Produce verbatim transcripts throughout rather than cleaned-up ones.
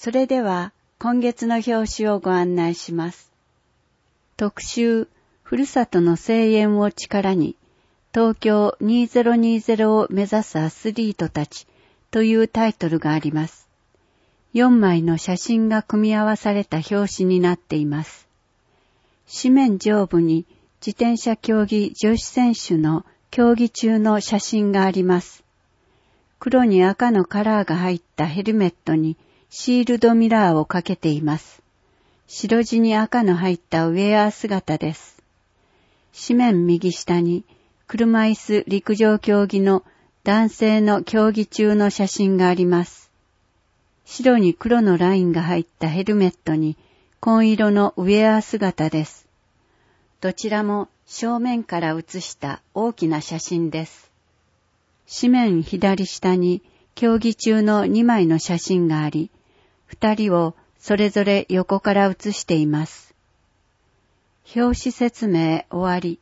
それでは今月の表紙をご案内します。特集、ふるさとの声援を力に、東京にせんにじゅうを目指すアスリートたちというタイトルがあります。よんまいの写真が組み合わされた表紙になっています。紙面上部に自転車競技女子選手の競技中の写真があります。黒に赤のカラーが入ったヘルメットにシールドミラーをかけています。白地に赤の入ったウェア姿です。紙面右下に車椅子陸上競技の男性の競技中の写真があります。白に黒のラインが入ったヘルメットに紺色のウェア姿です。どちらも正面から写した大きな写真です。紙面左下に競技中のにまいの写真があり、二人をそれぞれ横から写しています。表紙説明終わり。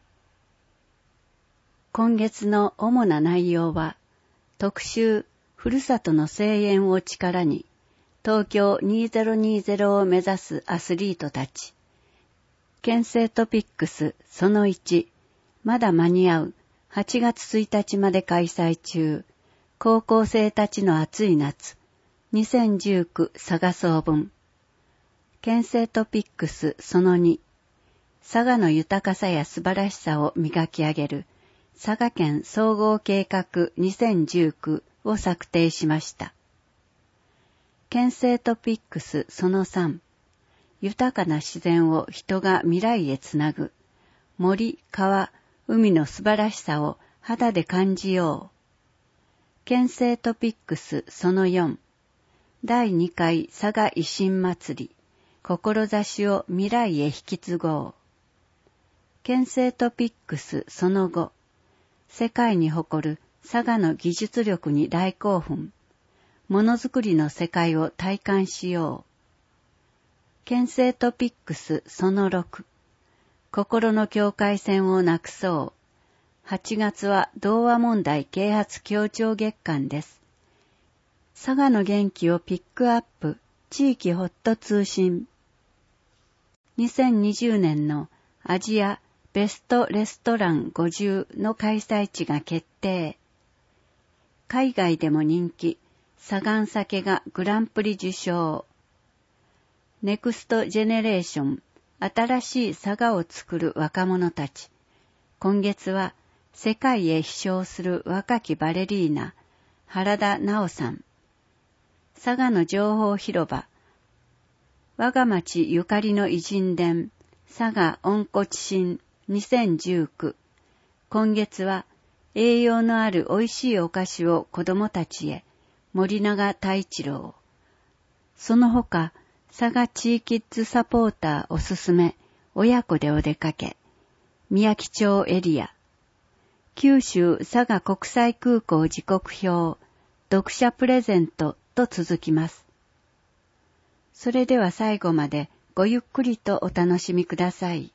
今月の主な内容は、特集、ふるさとの声援を力に、東京にせんにじゅうを目指すアスリートたち。県政トピックスそのいち、まだ間に合う、はちがつついたちまで開催中、高校生たちの暑い夏、にせんじゅうきゅう佐賀総文。県政トピックスそのに、佐賀の豊かさや素晴らしさを磨き上げる、佐賀県総合計画にせんじゅうきゅうを策定しました。県政トピックスそのさん、豊かな自然を人が未来へつなぐ、森、川、海の素晴らしさを肌で感じよう。県政トピックスそのよん、だいにかい佐賀維新祭り、志を未来へ引き継ごう。県政トピックスそのご、世界に誇る佐賀の技術力に大興奮、ものづくりの世界を体感しよう。県政トピックスそのろく、心の境界線をなくそう。はちがつは童話問題啓発協調月間です。佐賀の元気をピックアップ、地域ホット通信。にせんにじゅうねんのアジアベストレストランごじゅうの開催地が決定。海外でも人気、サガン酒がグランプリ受賞。ネクストジェネレーション、新しい佐賀を作る若者たち。今月は世界へ飛翔する若きバレリーナ、原田直さん。佐賀の情報広場。我が町ゆかりの偉人伝、佐賀温故知新にせんじゅうきゅう。今月は栄養のある美味しいお菓子を子供たちへ、森永太一郎。その他、佐賀地域ッズサポーターおすすめ、親子でお出かけ。宮城町エリア。九州佐賀国際空港時刻表、読者プレゼントと続きます。それでは最後までごゆっくりとお楽しみください。